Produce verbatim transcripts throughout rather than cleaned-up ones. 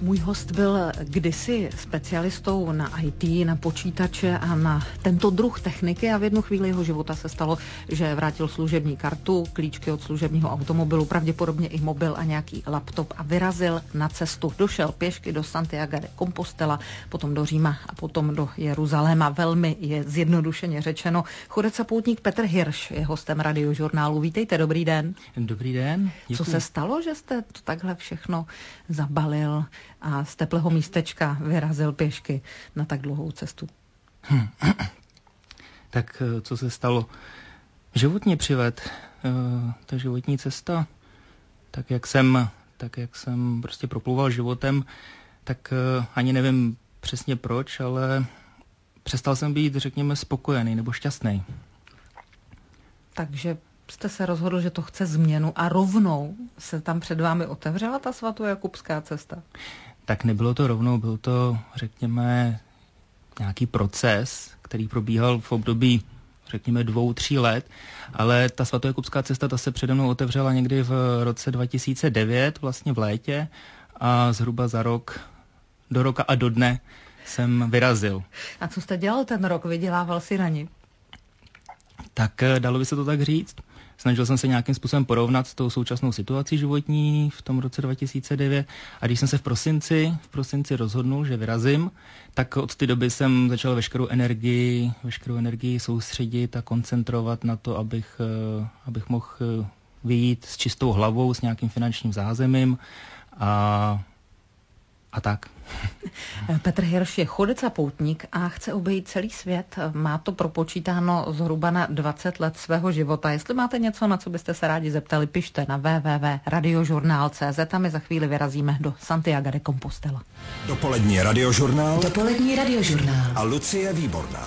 Můj host byl kdysi specialistou na í té, na počítače a na tento druh techniky a v jednu chvíli jeho života se stalo, že vrátil služební kartu, klíčky od služebního automobilu, pravděpodobně i mobil a nějaký laptop a vyrazil na cestu. Došel pěšky do Santiago de Compostela, potom do Říma a potom do Jeruzaléma. Velmi je zjednodušeně řečeno. Chodec a poutník Petr Hirš je hostem Radiožurnálu. Vítejte, dobrý den. Dobrý den. Děkuji. Co se stalo, že jste to takhle všechno zabalil a z teplého místečka vyrazil pěšky na tak dlouhou cestu? Hmm. Tak co se stalo? Životně přived, ta životní cesta, tak jak jsem, tak jak jsem prostě proplouval životem, tak ani nevím přesně proč, ale přestal jsem být, řekněme, spokojený nebo šťastný. Takže jste se rozhodl, že to chce změnu a rovnou se tam před vámi otevřela ta svatojakubská cesta? Tak nebylo to rovnou, byl to, řekněme, nějaký proces, který probíhal v období, řekněme, dvou, tří let, ale ta svatojakubská cesta, ta se přede mnou otevřela někdy v roce dva tisíce devět, vlastně v létě, a zhruba za rok, do roka a do dne jsem vyrazil. A co jste dělal ten rok? Vydělával si na ní? Tak dalo by se to tak říct. Snažil jsem se nějakým způsobem porovnat s tou současnou situací životní v tom roce dva tisíce devět a když jsem se v prosinci, v prosinci rozhodnul, že vyrazím, tak od té doby jsem začal veškerou energii, veškerou energii soustředit a koncentrovat na to, abych, abych mohl vyjít s čistou hlavou, s nějakým finančním zázemím a A tak. Petr Hirš je chodec a poutník a chce obejít celý svět. Má to propočítáno zhruba na dvacet let svého života. Jestli máte něco, na co byste se rádi zeptali, pište na w w w tečka radiožurnál tečka cé zet a my za chvíli vyrazíme do Santiago de Compostela. Dopolední radiožurnál. Dopolední radiožurnál. A Lucie Výborná.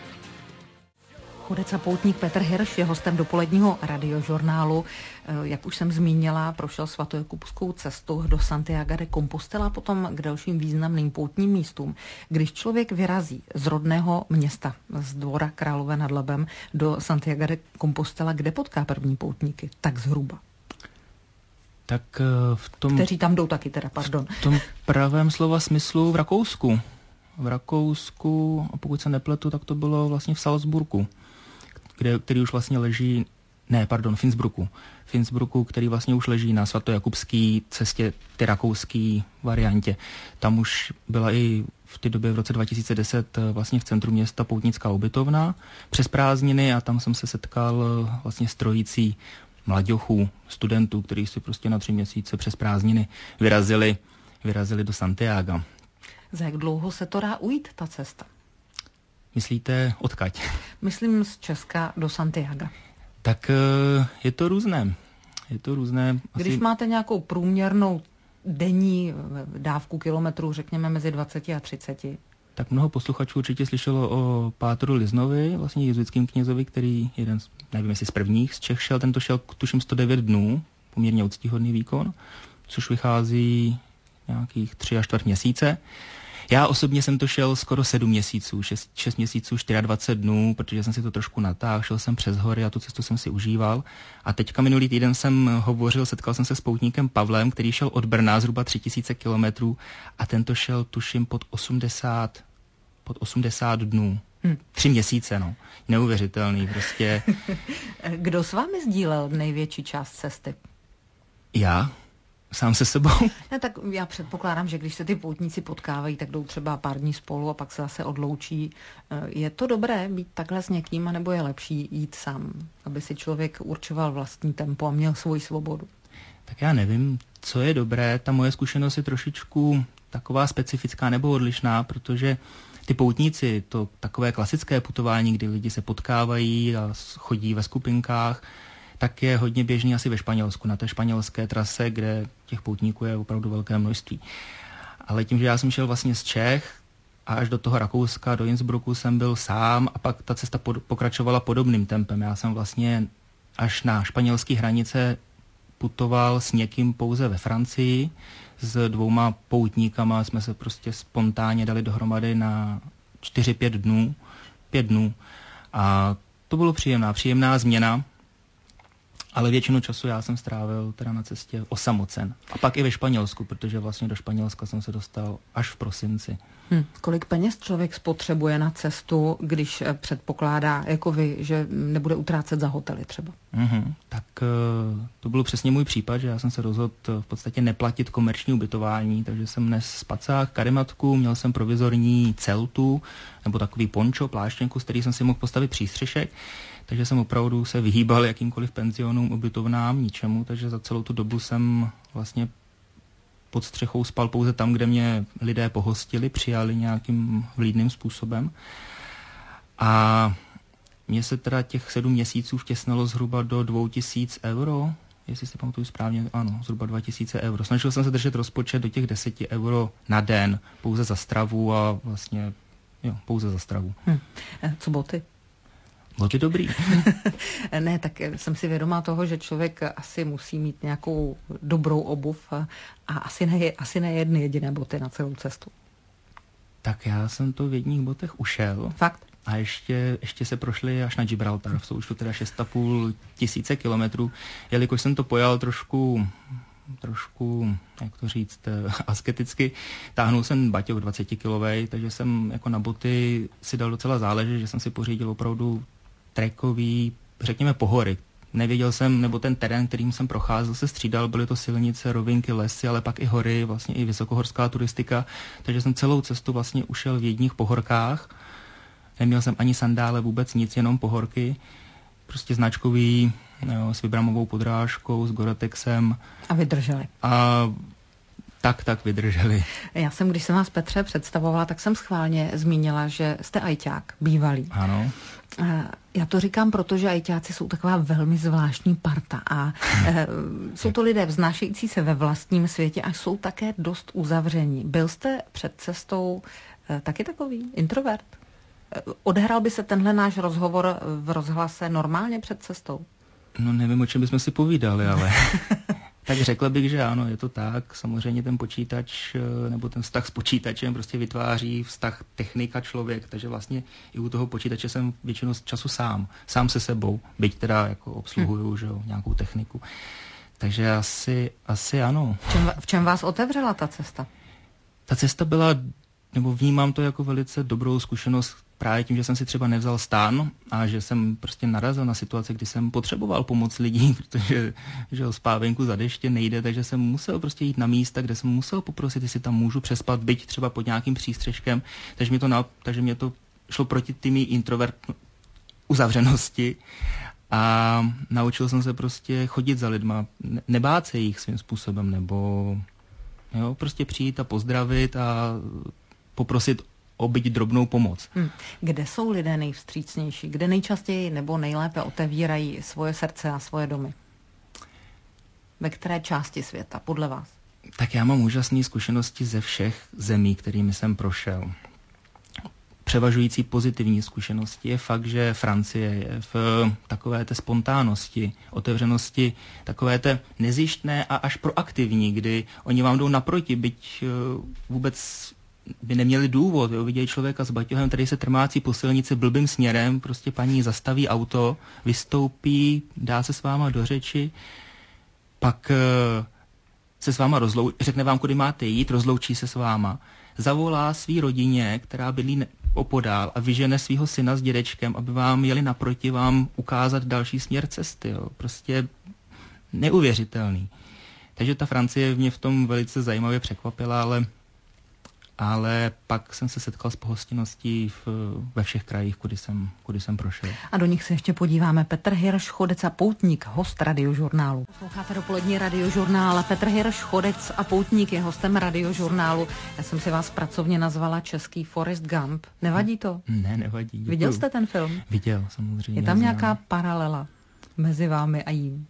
Chodec a poutník Petr Hirš je hostem dopoledního radiožurnálu. Jak už jsem zmínila, prošel svatojakubskou cestu do Santiago de Compostela, potom k dalším významným poutním místům. Když člověk vyrazí z rodného města, z Dvora Králové nad Labem do Santiago de Compostela, kde potká první poutníky? Tak zhruba. Tak v tom... Kteří tam jdou taky teda, pardon. V tom pravém slova smyslu v Rakousku. V Rakousku, a pokud se nepletu, tak to bylo vlastně v Salzburgu, kde, který už vlastně leží, ne, pardon, v Innsbrucku. V Innsbrucku, který vlastně už leží na svatojakubské cestě, ty rakouské variantě. Tam už byla i v té době v roce dva tisíce deset vlastně v centru města poutnická ubytovna přes prázdniny a tam jsem se setkal vlastně s trojicí mladěchů, studentů, kteří si prostě na tři měsíce přes prázdniny vyrazili, vyrazili do Santiaga. Za jak dlouho se to dá ujít, ta cesta? Myslíte odkaď? Myslím z Česka do Santiaga. Tak je to různé. Je to různé. Asi... Když máte nějakou průměrnou denní dávku kilometrů, řekněme mezi dvacet a třicet. Tak mnoho posluchačů určitě slyšelo o pátru Liznovi, vlastně jezuitským knězovi, který jeden, nevím jestli z prvních z Čech šel, tento šel tuším sto devět dnů, poměrně úctyhodný výkon, což vychází nějakých tři a čtvrt měsíce. Já osobně jsem to šel skoro sedm měsíců, šest, šest měsíců, dvacet čtyři dnů, protože jsem si to trošku natáhl, šel jsem přes hory a tu cestu jsem si užíval. A teďka minulý týden jsem hovořil, setkal jsem se s poutníkem Pavlem, který šel od Brna zhruba tři tisíce kilometrů a tento šel tuším pod osmdesát, pod osmdesát dnů. Hm. Tři měsíce, no. Neuvěřitelný prostě. Kdo s vámi sdílel největší část cesty? Já. Sám se sebou? Ne, tak já předpokládám, že když se ty poutníci potkávají, tak jdou třeba pár dní spolu a pak se zase odloučí. Je to dobré být takhle s někým, anebo je lepší jít sám, aby si člověk určoval vlastní tempo a měl svoji svobodu? Tak já nevím, co je dobré. Ta moje zkušenost je trošičku taková specifická nebo odlišná, protože ty poutníci, to takové klasické putování, kdy lidi se potkávají a chodí ve skupinkách, tak je hodně běžný asi ve Španělsku, na té španělské trase, kde těch poutníků je opravdu velké množství. Ale tím, že já jsem šel vlastně z Čech a až do toho Rakouska, do Innsbrucku jsem byl sám a pak ta cesta pod, pokračovala podobným tempem. Já jsem vlastně až na španělské hranice putoval s někým pouze ve Francii, s dvouma poutníkama jsme se prostě spontánně dali dohromady na čtyři, pět dnů, pět dnů a to bylo příjemná, příjemná změna. Ale většinu času já jsem strávil teda na cestě osamocen. A pak i ve Španělsku, protože vlastně do Španělska jsem se dostal až v prosinci. Hmm. Kolik peněz člověk spotřebuje na cestu, když předpokládá, jako vy, že nebude utrácet za hotely třeba? Mm-hmm. Tak to byl přesně můj případ, že já jsem se rozhodl v podstatě neplatit komerční ubytování, takže jsem nes spacák, karimatku, měl jsem provizorní celtu, nebo takový pončo, pláštěnku, z který jsem si mohl postavit přístřešek. Takže jsem opravdu se vyhýbal jakýmkoliv penzionům, ubytovnám, ničemu, takže za celou tu dobu jsem vlastně pod střechou spal pouze tam, kde mě lidé pohostili, přijali nějakým vlídným způsobem. A mně se teda těch sedm měsíců vtěsnalo zhruba do dvou tisíc euro, jestli si pamatuju správně, ano, zhruba dva tisíce euro. Snažil jsem se držet rozpočet do těch deseti euro na den, pouze za stravu a vlastně, jo, pouze za stravu. Hm. Co boty? Boty dobrý. Ne, tak jsem si vědomá toho, že člověk asi musí mít nějakou dobrou obuv a, a asi, ne, asi ne jedny jediné boty na celou cestu. Tak já jsem to v jedních botech ušel. Fakt? A ještě, ještě se prošli až na Gibraltar, v součtu teda šest a půl tisíce kilometrů, jelikož jsem to pojal trošku, trošku, jak to říct, asketicky. Táhnul jsem baťoch dvacetikilovej, takže jsem jako na boty si dal docela záležet, že jsem si pořídil opravdu trekový, řekněme pohory. Nevěděl jsem, nebo ten terén, kterým jsem procházel, se střídal, byly to silnice, rovinky, lesy, ale pak i hory, vlastně i vysokohorská turistika, takže jsem celou cestu vlastně ušel v jedních pohorkách. Neměl jsem ani sandále, vůbec nic, jenom pohorky. Prostě značkový, jo, s vibramovou podrážkou, s Goretexem. A vydrželi. A tak, tak vydrželi. Já jsem, když jsem vás, Petře, představovala, tak jsem schválně zmínila, že jste ajťák, bývalý. Ano. Já to říkám, protože ajťáci jsou taková velmi zvláštní parta a e, jsou to lidé vznášející se ve vlastním světě a jsou také dost uzavření. Byl jste před cestou e, taky takový introvert? Odhrál by se tenhle náš rozhovor v rozhlase normálně před cestou? No nevím, o čem bychom si povídali, ale tak řekl bych, že ano, je to tak. Samozřejmě ten počítač nebo ten vztah s počítačem prostě vytváří vztah technika člověk, takže vlastně i u toho počítače jsem většinou času sám, sám se sebou, byť teda jako obsluhuju, hmm. že jo, nějakou techniku. Takže asi, asi ano. V čem, v čem vás otevřela ta cesta? Ta cesta byla, nebo vnímám to jako velice dobrou zkušenost právě tím, že jsem si třeba nevzal stán a že jsem prostě narazil na situaci, kdy jsem potřeboval pomoc lidí, protože že spávenku za deště nejde, takže jsem musel prostě jít na místa, kde jsem musel poprosit, jestli tam můžu přespat, byť třeba pod nějakým přístřeškem, takže mě to, na, takže mě to šlo proti tými introvert uzavřenosti a naučil jsem se prostě chodit za lidma, nebát se jich svým způsobem, nebo jo, prostě přijít a pozdravit a poprosit o byť drobnou pomoc. Hmm. Kde jsou lidé nejvstřícnější? Kde nejčastěji nebo nejlépe otevírají svoje srdce a svoje domy? Ve které části světa, podle vás? Tak já mám úžasné zkušenosti ze všech zemí, kterými jsem prošel. Převažující pozitivní zkušenosti je fakt, že Francie je v takové té spontánnosti, otevřenosti, takové té nezištné a až proaktivní, kdy oni vám jdou naproti, byť vůbec by neměli důvod, jo, vidějí člověka s baťohem, který se trmácí po silnici blbým směrem, prostě paní zastaví auto, vystoupí, dá se s váma do řeči, pak uh, se s váma rozloučí, řekne vám, kudy máte jít, rozloučí se s váma, zavolá svý rodině, která bydlí opodál a vyžene svého syna s dědečkem, aby vám jeli naproti, vám ukázat další směr cesty, jo, prostě neuvěřitelný. Takže ta Francie mě v tom velice zajímavě překvapila, ale ale pak jsem se setkal s pohostinností v, ve všech krajích, kudy jsem, kudy jsem prošel. A do nich se ještě podíváme. Petr Hirš, chodec a poutník, host Radiožurnálu. Posloucháte dopolední Radiožurnál. Petr Hirš, chodec a poutník, je hostem Radiožurnálu. Já jsem si vás pracovně nazvala český Forrest Gump. Nevadí to? Ne, nevadí. Děkuju. Viděl jste ten film? Viděl, samozřejmě. Je tam nějaká paralela mezi vámi a jím?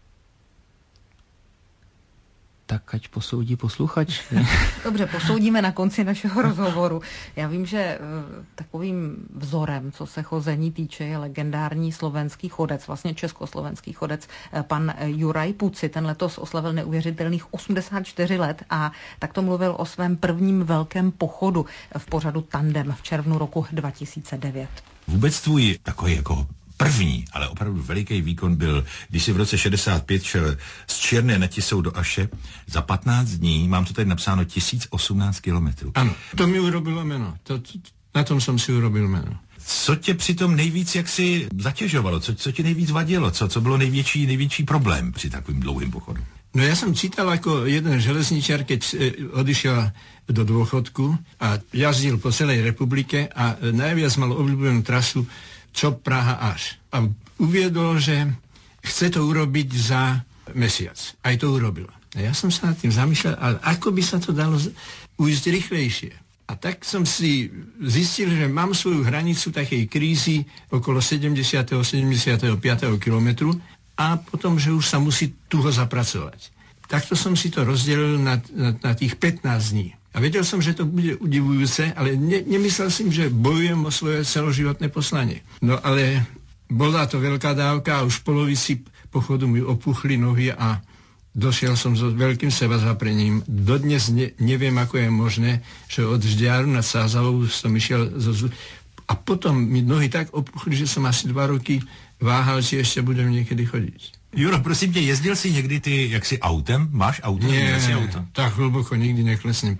Tak ať posoudí posluchač. Dobře, posoudíme na konci našeho rozhovoru. Já vím, že uh, takovým vzorem, co se chození týče, je legendární slovenský chodec, vlastně československý chodec, pan Juraj Puci. Ten letos oslavil neuvěřitelných osmdesát čtyři let a tak to mluvil o svém prvním velkém pochodu v pořadu Tandem v červnu roku dva tisíce devět. Vůbec tvůj takový jako První, ale opravdu veliký výkon byl, když si v roce šedesát pět šel z Černé nad Tisou do Aše za patnáct dní, mám to tady napsáno, tisíc osmnáct kilometrů. Ano, to mi urobilo jméno. To, to, na tom jsem si urobil jméno. Co tě přitom nejvíc jaksi zatěžovalo? Co, co ti nejvíc vadilo? Co, co bylo největší, největší problém při takovým dlouhým pochodu? No já jsem čítal jako jeden železničar, keď odišel do dôchodku a jazdil po celej republike a najviac mal obľúbenú trasu čo Praha až. A uviedol, že chce to urobiť za mesiac. Aj to urobil. A ja som sa nad tým zamýšľal, ale ako by sa to dalo ujsť rýchlejšie. A tak som si zistil, že mám svoju hranicu takej krízy okolo sedemdesiateho sedemdesiateho piateho kilometru a potom, že už sa musí tuho zapracovať. Takto som si to rozdelil na, na, na tých pätnásť dní. A vedel som, že to bude udivujúce, ale ne, nemyslel som, že bojujem o svoje celoživotné poslanie. No ale bola to veľká dávka a už v polovici pochodu mi opuchli nohy a došiel som so veľkým sebazaprením. Dodnes ne, neviem, ako je možné, že od Žďáru nad Sázavou som išiel zo... A potom mi nohy tak opuchli, že som asi dva roky váhal, či ešte budem niekedy chodiť. Juro, prosím tě, jezdil jsi někdy ty jaksi autem? Máš auto? Nie, si auto? tak hluboko nikdy neklesnem.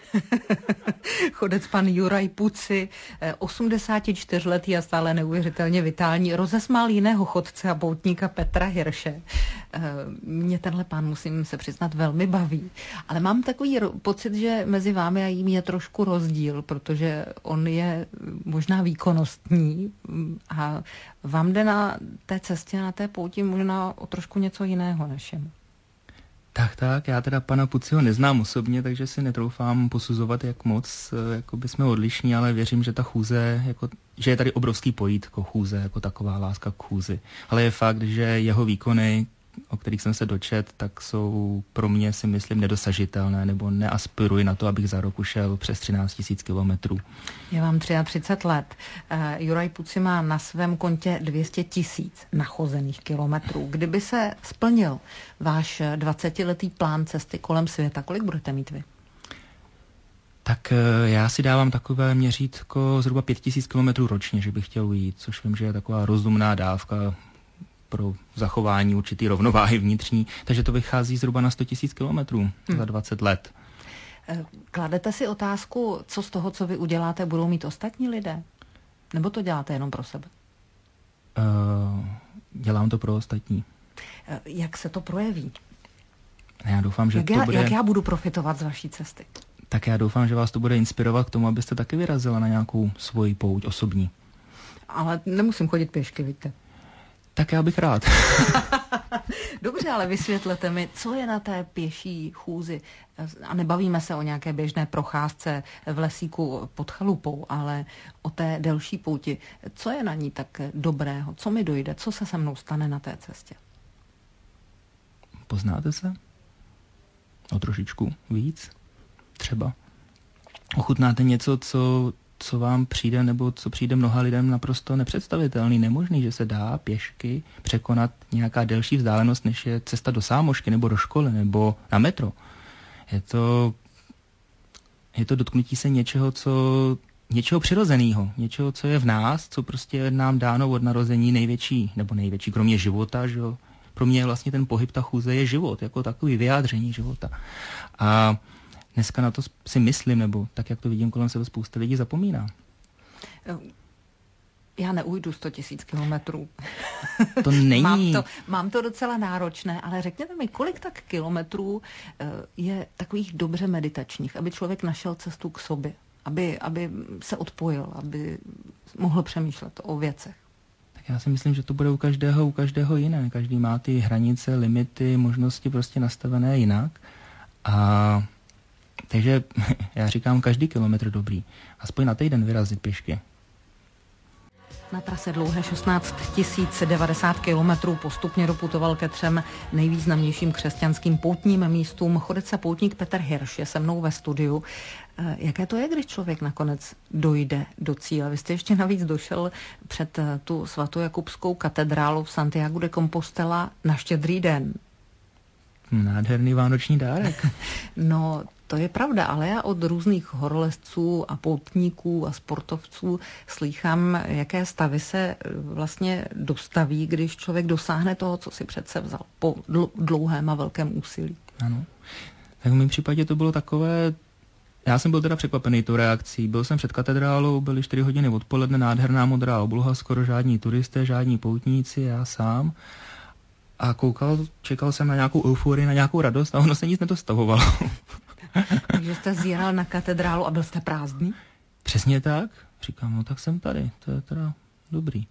Chodec pan Juraj Puci, osmdesátčtyřletý a stále neuvěřitelně vitální, rozesmál jiného chodce a poutníka Petra Hirše. Mě tenhle pán, musím se přiznat, velmi baví. Ale mám takový pocit, že mezi vámi a jím je trošku rozdíl, protože on je možná výkonnostní a vám jde na té cestě, na té pouti možná o trošku něco jiného než jemu. Tak, tak, já teda pana Puciho neznám osobně, takže si netroufám posuzovat, jak moc jako by jsme odlišní, ale věřím, že ta chůze, jako, že je tady obrovský pojítko chůze, jako taková láska k chůzi. Ale je fakt, že jeho výkony, o kterých jsem se dočet, tak jsou pro mě, si myslím, nedosažitelné, nebo neaspiruji na to, abych za rok ušel přes třináct tisíc kilometrů. Je vám třicet tři let. Uh, Juraj Puci má na svém kontě dvě stě tisíc nachozených kilometrů. Kdyby se splnil váš dvacetiletý plán cesty kolem světa, kolik budete mít vy? Tak já si dávám takové měřítko zhruba pět tisíc kilometrů ročně, že bych chtěl ujít, což vím, že je taková rozumná dávka pro zachování určitý rovnováhy vnitřní, takže to vychází zhruba na sto tisíc kilometrů hmm. za dvacet let. Kladete si otázku, co z toho, co vy uděláte, budou mít ostatní lidé? Nebo to děláte jenom pro sebe? Uh, dělám to pro ostatní. Jak se to projeví? Já doufám, že jak to já, bude... Jak já budu profitovat z vaší cesty? Tak já doufám, že vás to bude inspirovat k tomu, abyste taky vyrazila na nějakou svoji pouť osobní. Ale nemusím chodit pěšky, víte. Tak já bych rád. Dobře, ale vysvětlete mi, co je na té pěší chůzi. A nebavíme se o nějaké běžné procházce v lesíku pod chalupou, ale o té delší pouti. Co je na ní tak dobrého? Co mi dojde? Co se se mnou stane na té cestě? Poznáte se? O trošičku víc? Třeba. Ochutnáte něco, co... co vám přijde, nebo co přijde mnoha lidem naprosto nepředstavitelný, nemožný, že se dá pěšky překonat nějaká delší vzdálenost, než je cesta do sámošky, nebo do školy, nebo na metro. Je to, je to dotknutí se něčeho, co, něčeho přirozeného, něčeho, co je v nás, co prostě je nám dáno od narození největší, nebo největší, kromě života, že jo. Pro mě vlastně ten pohyb, ta chůze je život, jako takový vyjádření života. A dneska na to si myslím, nebo tak, jak to vidím kolem sebe, spousta lidí zapomíná. Já neujdu sto tisíc kilometrů. To není. mám, to, mám to docela náročné, ale řekněte mi, kolik tak kilometrů je takových dobře meditačních, aby člověk našel cestu k sobě, aby, aby se odpojil, aby mohl přemýšlet o věcech. Tak já si myslím, že to bude u každého, u každého jiné. Každý má ty hranice, limity, možnosti prostě nastavené jinak. A takže já říkám každý kilometr dobrý. Aspoň na týden vyrazit pěšky. Na trase dlouhé šestnáct tisíc devadesát kilometrů postupně doputoval ke třem nejvýznamnějším křesťanským poutním místům. Chodec a poutník Petr Hirš je se mnou ve studiu. Jaké to je, když člověk nakonec dojde do cíle? Vy jste ještě navíc došel před tu svatojakubskou katedrálu v Santiago de Compostela na Štědrý den. Nádherný vánoční dárek. No, To je pravda, ale já od různých horolezců a poutníků a sportovců slýchám, jaké stavy se vlastně dostaví, když člověk dosáhne toho, co si přece vzal po dlouhém a velkém úsilí. Ano. Tak v mém případě to bylo takové, já jsem byl teda překvapený tou reakcí. Byl jsem před katedrálou, byly čtyři hodiny odpoledne, nádherná modrá obloha, skoro žádní turisté, žádní poutníci, já sám. A koukal, čekal jsem na nějakou euforii, na nějakou radost a ono se nic nedostavovalo. Takže jste zjíral na katedrálu a byl jste prázdný? Přesně tak. Říkám, no tak jsem tady, to je teda dobrý.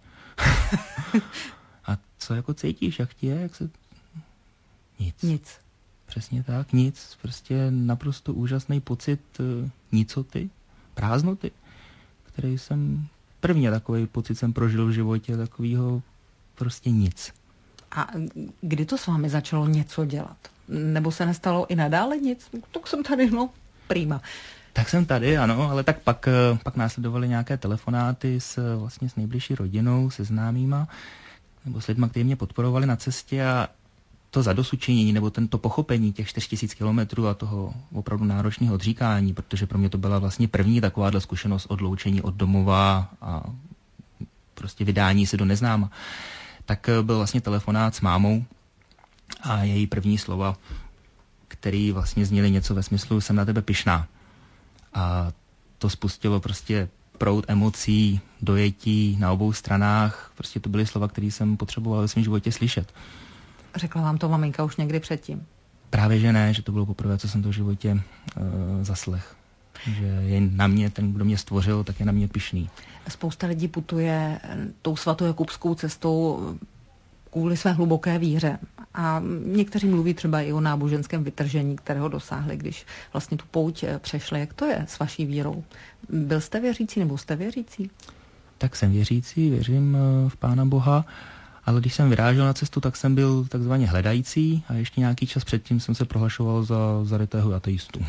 A co jako cítíš, jak ti je, jak se... Nic. Nic. Přesně tak, nic. Prostě naprosto úžasný pocit uh, nicoty, prázdnoty, který jsem, prvně takový pocit jsem prožil v životě, takovýho prostě nic. A kdy to s vámi začalo něco dělat? Nebo se nestalo i nadále nic? Tak jsem tady, no, prima. Tak jsem tady, ano, ale tak pak, pak následovaly nějaké telefonáty s, vlastně s nejbližší rodinou, se známýma, nebo s lidma, kteří mě podporovali na cestě a to zadosučení, nebo tento pochopení těch čtyři tisíce kilometrů a toho opravdu náročného odříkání, protože pro mě to byla vlastně první takováhle zkušenost odloučení od domova a prostě vydání se do neznáma. Tak byl vlastně telefonát s mámou a její první slova, který vlastně zněly něco ve smyslu jsem na tebe pyšná. A to spustilo prostě proud emocí, dojetí na obou stranách. Prostě to byly slova, které jsem potřeboval ve svém životě slyšet. Řekla vám to maminka už někdy předtím? Právě, že ne, že to bylo poprvé, co jsem to v životě uh, zaslech. Že je na mě, ten, kdo mě stvořil, tak je na mě pyšný. Spousta lidí putuje tou svatojakubskou cestou kvůli své hluboké víře. A někteří mluví třeba i o náboženském vytržení, kterého dosáhli, když vlastně tu pouť přešli. Jak to je s vaší vírou? Byl jste věřící nebo jste věřící? Tak jsem věřící, věřím v Pána Boha, ale když jsem vyrážel na cestu, tak jsem byl takzvaně hledající a ještě nějaký čas předtím jsem se prohlašoval za zarytého ateistu.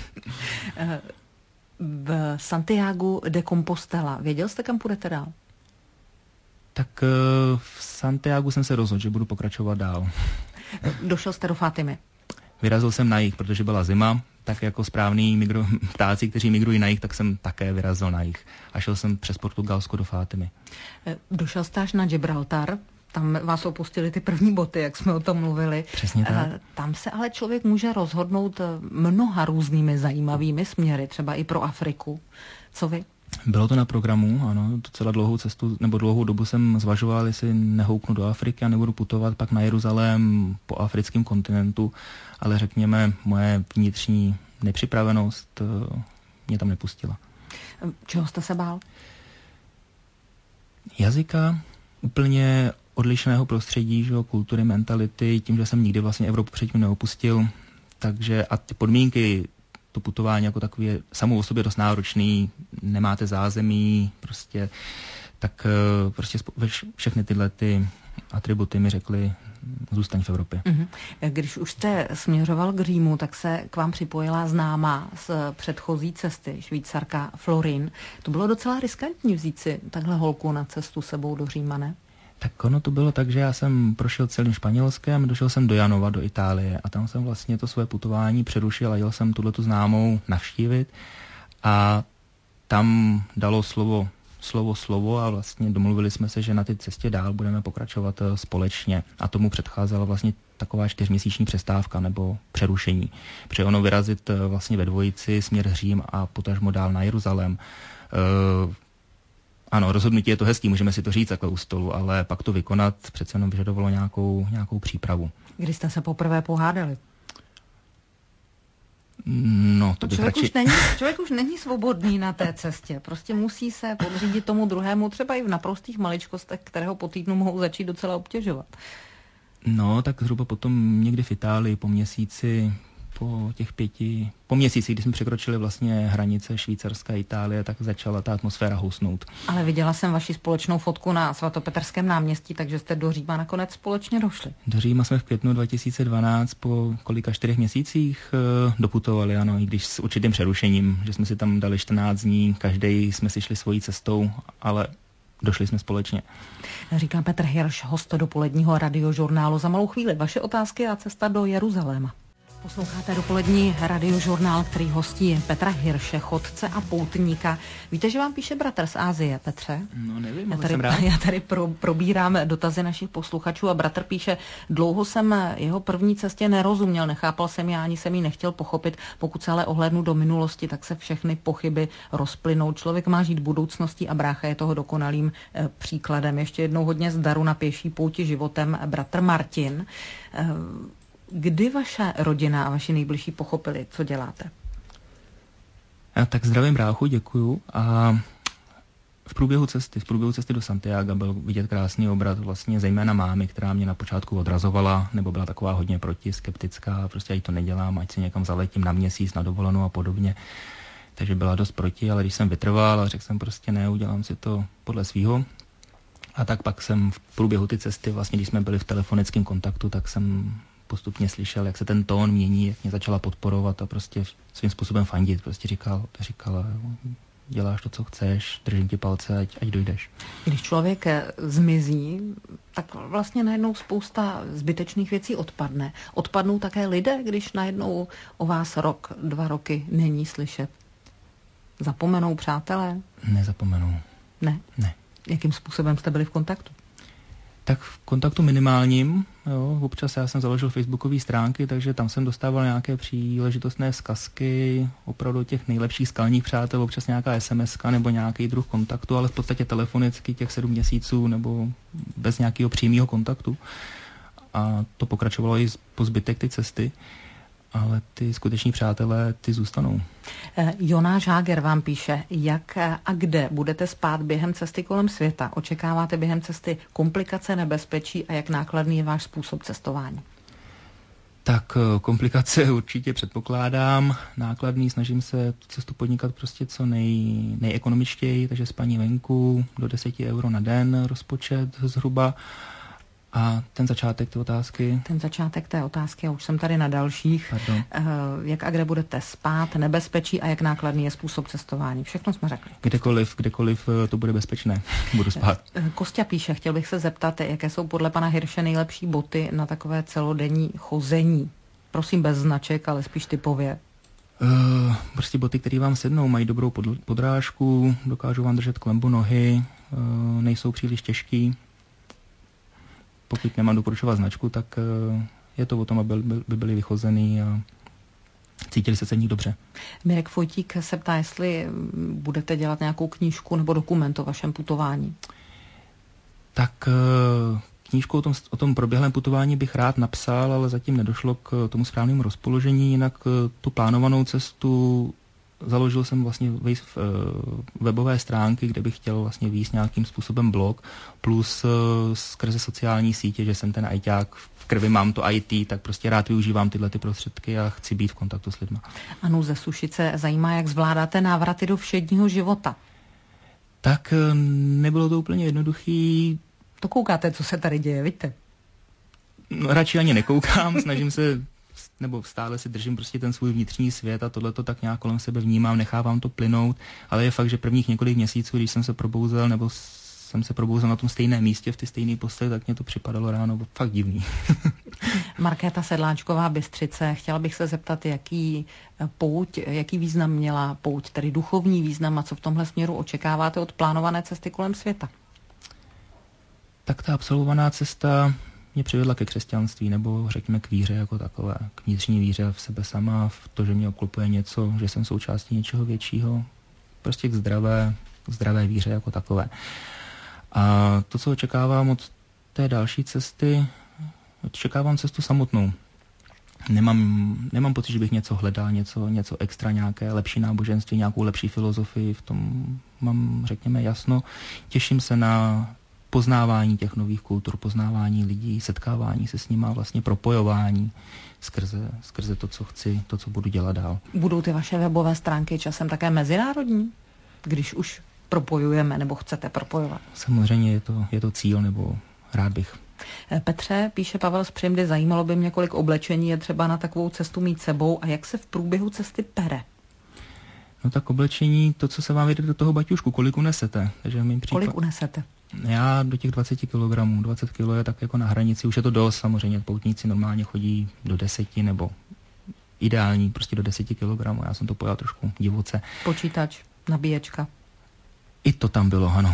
V Santiagu de Compostela. Věděl jste, kam půjdete dál? Tak v Santiagu jsem se rozhodl, že budu pokračovat dál. Došel jste do Fatimy? Vyrazil jsem na jih, protože byla zima, tak jako správný migro, ptáci, kteří migrují na jih, tak jsem také vyrazil na jih. A šel jsem přes Portugalsko do Fatimy. Došel jste až na Gibraltar, tam vás opustili ty první boty, jak jsme o tom mluvili. Přesně tak. Tam se ale člověk může rozhodnout mnoha různými zajímavými směry, třeba i pro Afriku. Co vy? Bylo to na programu, ano, docela dlouhou cestu, nebo dlouhou dobu jsem zvažoval, jestli nehoupnu do Afriky a nebudu putovat pak na Jeruzalém po africkém kontinentu, ale řekněme, moje vnitřní nepřipravenost mě tam nepustila. Čeho jste se bál? Jazyka, úplně odlišného prostředí, že, kultury, mentality, tím, že jsem nikdy vlastně Evropu předtím neopustil, takže a ty podmínky, to putování jako takový je samou o sobě dost náročný, nemáte zázemí, prostě, tak prostě všechny tyhle ty atributy mi řekly, zůstaň v Evropě. Mm-hmm. Když už jste směřoval k Římu, tak se k vám připojila známá z předchozí cesty, Švýcarka Florin. To bylo docela riskantní vzít si takhle holku na cestu sebou do Říma, ne? Tak ono to bylo tak, že já jsem prošel celým Španělskem, došel jsem do Janova, do Itálie a tam jsem vlastně to své putování přerušil a jel jsem tuhletu známou navštívit a tam dalo slovo slovo slovo a vlastně domluvili jsme se, že na té cestě dál budeme pokračovat společně a tomu předcházela vlastně taková čtyřměsíční přestávka nebo přerušení. Protože ono vyrazit vlastně ve dvojici směr Řím a potažmo dál na Jeruzalém. Uh, Ano, rozhodnutí je to hezký, můžeme si to říct takhle u stolu, ale pak to vykonat přece jenom vyžadovalo nějakou, nějakou přípravu. Kdy jste se poprvé pohádali? No, to bych člověk, radši... už není, člověk už není svobodný na té cestě. Prostě musí se podřídit tomu druhému, třeba i v naprostých maličkostech, kterého po týdnu mohou začít docela obtěžovat. No, tak zhruba potom někdy v Itálii po měsíci, po těch pěti, po měsíci, kdy jsme překročili vlastně hranice Švýcarska a Itálie, tak začala ta atmosféra housnout. Ale viděla jsem vaši společnou fotku na svatopetrském náměstí, takže jste do Říma nakonec společně došli. Do Říma jsme v květnu dva tisíce dvanáct po kolika čtyřech měsících uh, doputovali, ano, i když s určitým přerušením, že jsme si tam dali čtrnáct dní, každý jsme si šli svojí cestou, ale došli jsme společně. Říká Petr Hirš, host dopoledního radiožurnálu. Za malou chvíli vaše otázky a cesta do Jeruzaléma. Posloucháte dopolední radiožurnál, který hostí Petra Hirše, chodce a poutníka. Víte, že vám píše bratr z Asie, Petře? No nevím, já ale tady, jsem rád. Já tady pro, probírám dotazy našich posluchačů a bratr píše, dlouho jsem jeho první cestě nerozuměl, nechápal jsem ji, ani jsem ji nechtěl pochopit. Pokud se ale ohlédnu do minulosti, tak se všechny pochyby rozplynou. Člověk má žít budoucností a brácha je toho dokonalým e, příkladem. Ještě jednou hodně zdaru na pěší pouti životem, bratr Martin. E, Kdy vaše rodina a vaši nejbližší pochopili, co děláte? A tak zdravím bráchu, děkuju. A v průběhu cesty, v průběhu cesty do Santiaga byl vidět krásný obraz vlastně zejména mámy, která mě na počátku odrazovala, nebo byla taková hodně proti, skeptická, prostě ať to nedělám, ať si někam zaletím na měsíc, na dovolenou a podobně. Takže byla dost proti, ale když jsem vytrval a řekl jsem prostě ne, udělám si to podle svýho. A tak pak jsem v průběhu ty cesty, vlastně když jsme byli v telefonickém kontaktu, tak jsem postupně slyšel, jak se ten tón mění, jak mě začala podporovat a prostě svým způsobem fandit. Prostě říkal, říkala, děláš to, co chceš, držím ti palce, ať, ať dojdeš. Když člověk zmizí, tak vlastně najednou spousta zbytečných věcí odpadne. Odpadnou také lidé, když najednou o vás rok, dva roky není slyšet. Zapomenou přátelé? Nezapomenou. Ne? Ne. Jakým způsobem jste byli v kontaktu? Tak v kontaktu minimálním, jo, občas já jsem založil facebookové stránky, takže tam jsem dostával nějaké příležitostné vzkazky, opravdu těch nejlepších skalních přátel, občas nějaká es em eska nebo nějaký druh kontaktu, ale v podstatě telefonicky těch sedm měsíců nebo bez nějakého přímého kontaktu. A to pokračovalo i po zbytek ty cesty, ale ty skuteční přátelé, ty zůstanou. Jonáš Háger vám píše, jak a kde budete spát během cesty kolem světa? Očekáváte během cesty komplikace, nebezpečí a jak nákladný je váš způsob cestování? Tak komplikace určitě předpokládám, nákladný, snažím se cestu podnikat prostě co nej, nejekonomičtěji, takže spaní venku do deseti euro na den rozpočet zhruba. A ten začátek té otázky? Ten začátek té otázky, a už jsem tady na dalších. Pardon. Jak a kde budete spát, nebezpečí a jak nákladný je způsob cestování. Všechno jsme řekli. Kdekoliv, kdekoliv to bude bezpečné, budu spát. Kostя píše, chtěl bych se zeptat, jaké jsou podle pana Hirše nejlepší boty na takové celodenní chození. Prosím bez značek, ale spíš typově. Uh, prostě boty, které vám sednou, mají dobrou podrážku, dokážou vám držet klembu nohy, uh, nejsou příliš těžký. Pokud nemám doporučovat značku, tak je to o tom, aby by byli vychozený a cítili se se v nich dobře. Mirek Fojtík se ptá, jestli budete dělat nějakou knížku nebo dokument o vašem putování. Tak knížku o tom, o tom proběhlém putování bych rád napsal, ale zatím nedošlo k tomu správnému rozpoložení. Jinak tu plánovanou cestu založil jsem vlastně webové stránky, kde bych chtěl vlastně výjist nějakým způsobem blog, plus skrze sociální sítě, že jsem ten ajťák, v krvi mám to í té, tak prostě rád využívám tyhle ty prostředky a chci být v kontaktu s lidma. Anu ze Sušice zajímá, jak zvládáte návraty do všedního života. Tak nebylo to úplně jednoduchý. To koukáte, co se tady děje, vidíte? No, radši ani nekoukám, snažím se nebo stále si držím prostě ten svůj vnitřní svět a tohleto tak nějak kolem sebe vnímám, nechávám to plynout, ale je fakt, že prvních několik měsíců, když jsem se probouzel, nebo jsem se probouzel na tom stejném místě, v ty stejné posteli, tak mě to připadalo ráno fakt divný. Markéta Sedláčková, Bystřice, chtěla bych se zeptat, jaký pouť, jaký význam měla pouť, tedy duchovní význam a co v tomhle směru očekáváte od plánované cesty kolem světa? Tak ta absolvovaná cesta mě přivedla ke křesťanství, nebo řekněme k víře jako takové, k vnitřní víře v sebe sama, v to, že mě obklopuje něco, že jsem součástí něčeho většího, prostě k zdravé, k zdravé víře jako takové. A to, co očekávám od té další cesty, očekávám cestu samotnou. Nemám, nemám pocit, že bych něco hledal, něco, něco extra, nějaké lepší náboženství, nějakou lepší filozofii, v tom mám, řekněme, jasno. Těším se na poznávání těch nových kultur, poznávání lidí, setkávání se s nimi a vlastně propojování skrze, skrze to, co chci, to, co budu dělat dál. Budou ty vaše webové stránky časem také mezinárodní, když už propojujeme nebo chcete propojovat? Samozřejmě je to, je to cíl, nebo rád bych. Petře, píše Pavel z Přimdy, zajímalo by mě, kolik oblečení je třeba na takovou cestu mít sebou a jak se v průběhu cesty pere. No tak oblečení, to, co se vám jede do toho baťušku, kolik unesete? Takže mým případ... Kolik unesete? Já do těch dvacet kilogramů, dvacet kilo je tak jako na hranici, už je to dost samozřejmě, poutníci normálně chodí do deseti nebo ideální, prostě do deseti kilogramů. Já jsem to pojal trošku divoce. Počítač, nabíječka. I to tam bylo, ano.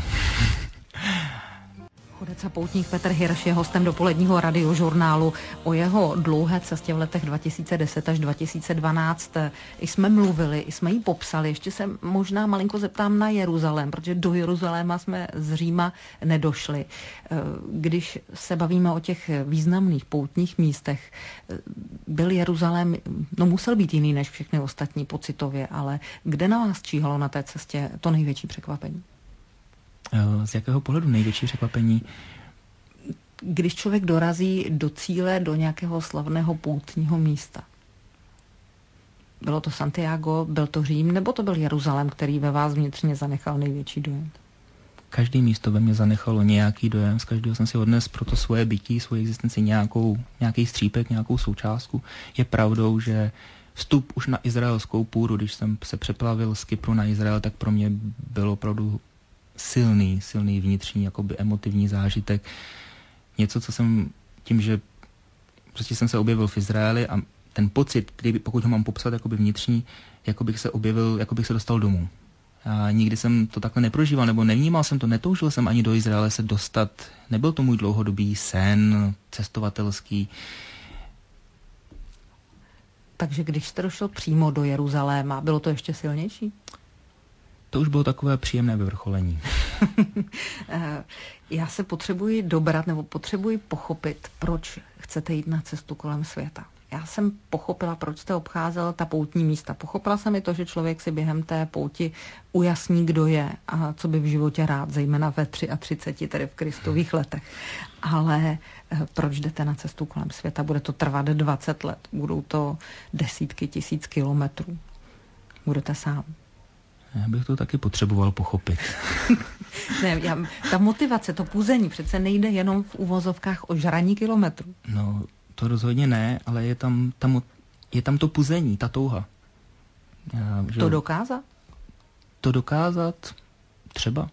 Chodec a poutník Petr Hirš je hostem dopoledního radiožurnálu. O jeho dlouhé cestě v letech dva tisíce deset až dva tisíce dvanáct jsme mluvili, jsme ji popsali. Ještě se možná malinko zeptám na Jeruzalém, protože do Jeruzaléma jsme z Říma nedošli. Když se bavíme o těch významných poutních místech, byl Jeruzalém, no musel být jiný než všechny ostatní pocitově, ale kde na vás číhalo na té cestě to největší překvapení? Z jakého pohledu největší překvapení? Když člověk dorazí do cíle, do nějakého slavného poutního místa. Bylo to Santiago, byl to Řím, nebo to byl Jeruzalém, který ve vás vnitřně zanechal největší dojem? Každé místo ve mně zanechalo nějaký dojem, z každého jsem si odnes pro to svoje bytí, svoji existenci nějakou, nějaký střípek, nějakou součástku. Je pravdou, že vstup už na izraelskou půdu, když jsem se přeplavil z Kypru na Izrael, tak pro mě bylo opravdu silný, silný vnitřní, jakoby emotivní zážitek. Něco, co jsem tím, že prostě jsem se objevil v Izraeli a ten pocit, který, pokud ho mám popsat jakoby vnitřní, jako bych se objevil, jako bych se dostal domů. A nikdy jsem to takhle neprožíval, nebo nevnímal jsem to, netoužil jsem ani do Izraele se dostat. Nebyl to můj dlouhodobý sen, cestovatelský. Takže když jste došel přímo do Jeruzaléma, bylo to ještě silnější? To už bylo takové příjemné vyvrcholení. Já se potřebuji dobrat nebo potřebuji pochopit, proč chcete jít na cestu kolem světa. Já jsem pochopila, proč jste obcházel ta poutní místa. Pochopila jsem i to, že člověk si během té pouti ujasní, kdo je a co by v životě rád, zejména ve třiceti třech, tedy v Kristových letech. Ale proč jdete na cestu kolem světa? Bude to trvat dvacet let, budou to desítky tisíc kilometrů. Budete sám. Já bych to taky potřeboval pochopit. Ne, já, ta motivace, to puzení, přece nejde jenom v uvozovkách o žraní kilometrů. No, to rozhodně ne, ale je tam, tam, je tam to puzení, ta touha. Já, že, to dokázat? To dokázat třeba.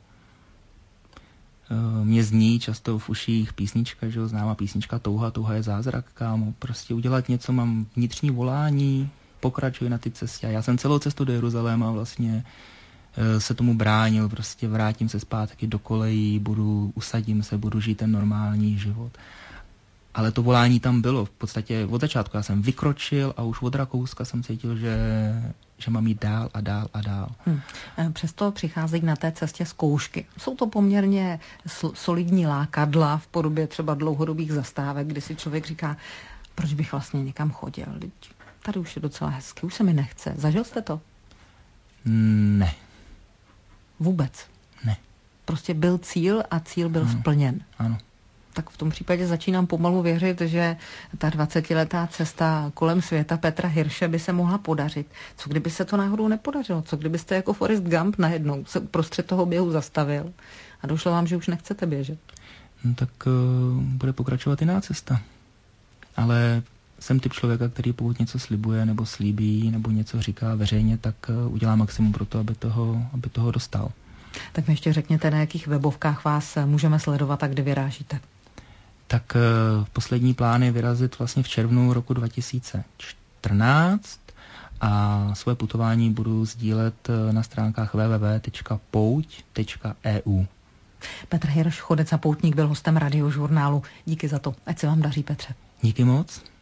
Mě zní často v uších písnička, že jo, známá písnička Touha, touha je zázrak, kámo. Prostě udělat něco, mám vnitřní volání, pokračuji na ty cestě. Já jsem celou cestu do Jeruzaléma vlastně se tomu bránil, prostě vrátím se zpátky do kolejí, budu, usadím se, budu žít ten normální život. Ale to volání tam bylo v podstatě od začátku. Já jsem vykročil a už od Rakouska jsem cítil, že, že mám jít dál a dál a dál. Hmm. Přesto přicházejí na té cestě zkoušky. Jsou to poměrně solidní lákadla v podobě třeba dlouhodobých zastávek, kdy si člověk říká, proč bych vlastně někam chodil. Tady už je docela hezky, už se mi nechce. Zažil jste to? Ne. Vůbec? Ne. Prostě byl cíl a cíl byl ano. splněn. Ano. Tak v tom případě začínám pomalu věřit, že ta dvacetiletá cesta kolem světa Petra Hirše by se mohla podařit. Co kdyby se to náhodou nepodařilo? Co kdybyste jako Forrest Gump najednou se uprostřed toho běhu zastavil a došlo vám, že už nechcete běžet? No tak uh, bude pokračovat jiná cesta. Ale jsem typ člověka, který pokud něco slibuje nebo slíbí nebo něco říká veřejně, tak uh, udělá maximum pro to, aby toho, aby toho dostal. Tak mi ještě řekněte, na jakých webovkách vás můžeme sledovat a kde vyrážíte. Tak uh, poslední plán je vyrazit vlastně v červnu roku dva tisíce čtrnáct a své putování budu sdílet na stránkách w w w tečka pouť tečka e u. Petr Hirš, chodec a poutník, byl hostem radiožurnálu. Díky za to. Ať se vám daří, Petře. Díky moc.